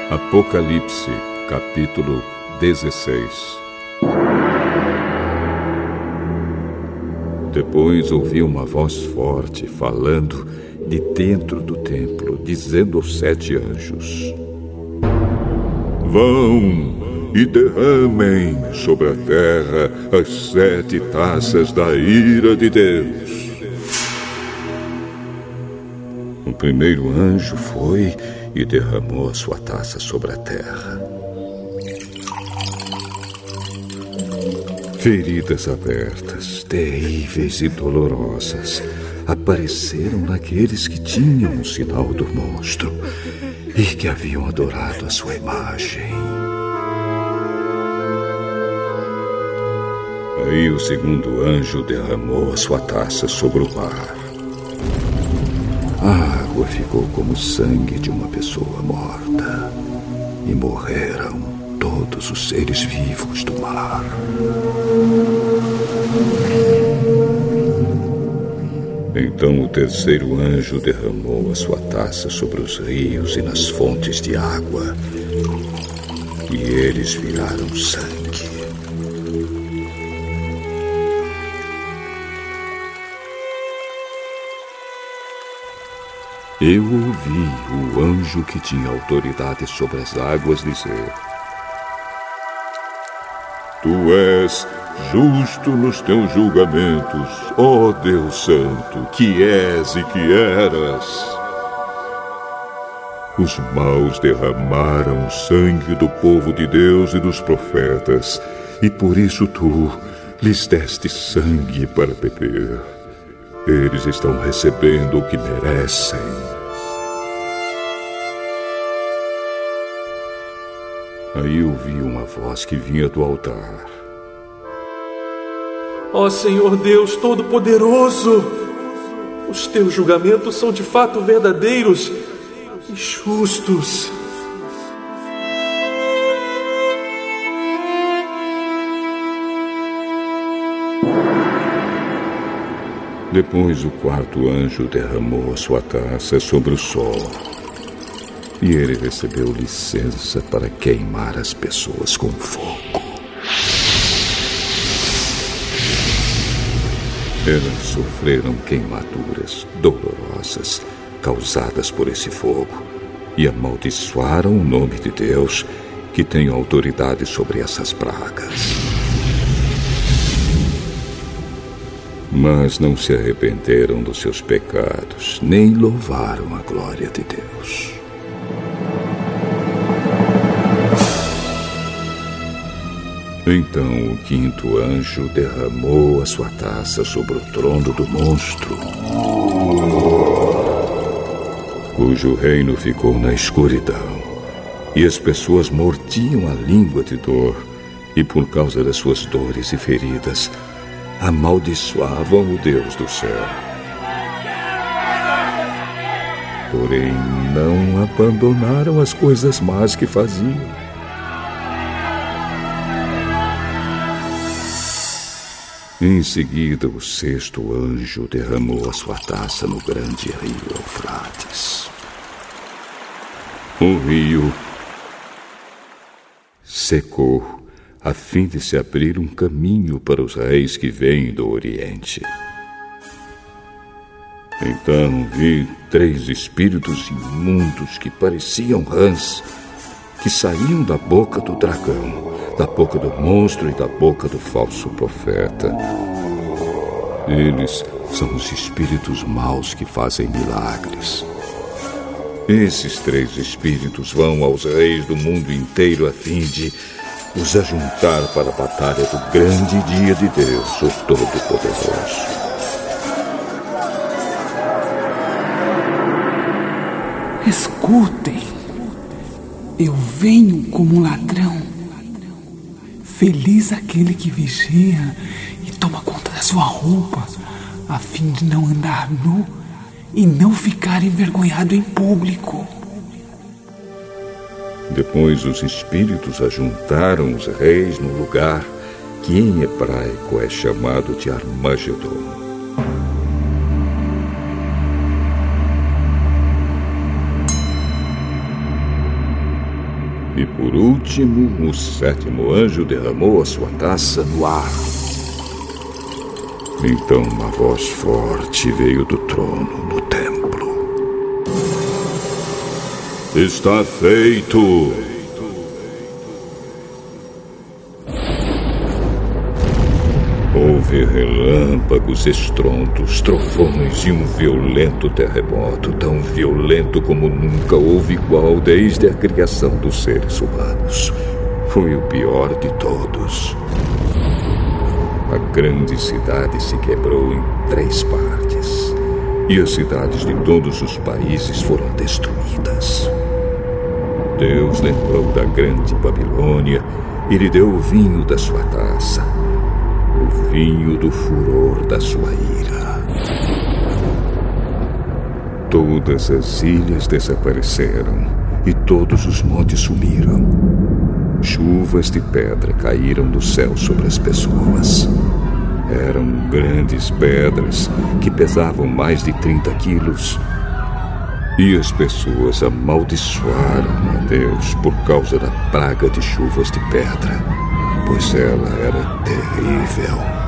Apocalipse, capítulo 16. Depois ouvi uma voz forte falando de dentro do templo, dizendo aos 7 anjos: Vão e derramem sobre a terra as 7 taças da ira de Deus. O primeiro anjo foi e derramou a sua taça sobre a terra. Feridas abertas, terríveis e dolorosas, apareceram naqueles que tinham o sinal do monstro e que haviam adorado a sua imagem. Aí o segundo anjo derramou a sua taça sobre o mar. A água ficou como o sangue de uma pessoa morta, e morreram todos os seres vivos do mar. Então o terceiro anjo derramou a sua taça sobre os rios e nas fontes de água, e eles viraram sangue. Eu ouvi o anjo que tinha autoridade sobre as águas dizer: Tu és justo nos teus julgamentos, ó Deus Santo, que és e que eras. Os maus derramaram o sangue do povo de Deus e dos profetas, e por isso tu lhes deste sangue para beber. Eles estão recebendo o que merecem. Aí eu vi uma voz que vinha do altar. Ó Senhor Deus Todo-Poderoso, os teus julgamentos são de fato verdadeiros e justos. Depois o quarto anjo derramou a sua taça sobre o sol, e ele recebeu licença para queimar as pessoas com fogo. Elas sofreram queimaduras dolorosas causadas por esse fogo e amaldiçoaram o nome de Deus, que tem autoridade sobre essas pragas. Mas não se arrependeram dos seus pecados, nem louvaram a glória de Deus. Então o quinto anjo derramou a sua taça sobre o trono do monstro, cujo reino ficou na escuridão, e as pessoas mordiam a língua de dor, e por causa das suas dores e feridas, amaldiçoavam o Deus do céu. Porém, não abandonaram as coisas más que faziam. Em seguida, o sexto anjo derramou a sua taça no grande rio Eufrates. O rio secou, a fim de se abrir um caminho para os reis que vêm do Oriente. Então vi 3 espíritos imundos que pareciam rãs, que saíam da boca do dragão, da boca do monstro e da boca do falso profeta. Eles são os espíritos maus que fazem milagres. Esses 3 espíritos vão aos reis do mundo inteiro a fim de os ajuntar para a batalha do grande dia de Deus, o Todo-Poderoso. Escutem, eu venho como um ladrão. Feliz aquele que vigia e toma conta da sua roupa, a fim de não andar nu e não ficar envergonhado em público. Depois os espíritos ajuntaram os reis no lugar que em hebraico é chamado de Armagedon. Por último, o 7º anjo derramou a sua taça no ar. Então uma voz forte veio do trono no templo. Está feito! Houve relâmpagos, estrondos, trovões e um violento terremoto, tão violento como nunca houve igual desde a criação dos seres humanos. Foi o pior de todos. A grande cidade se quebrou em 3 partes, e as cidades de todos os países foram destruídas. Deus lembrou da grande Babilônia e lhe deu o vinho da sua taça, o vinho do furor da sua ira. Todas as ilhas desapareceram e todos os montes sumiram. Chuvas de pedra caíram do céu sobre as pessoas. Eram grandes pedras que pesavam mais de 30 quilos. E as pessoas amaldiçoaram a Deus por causa da praga de chuvas de pedra, pois ela era terrível.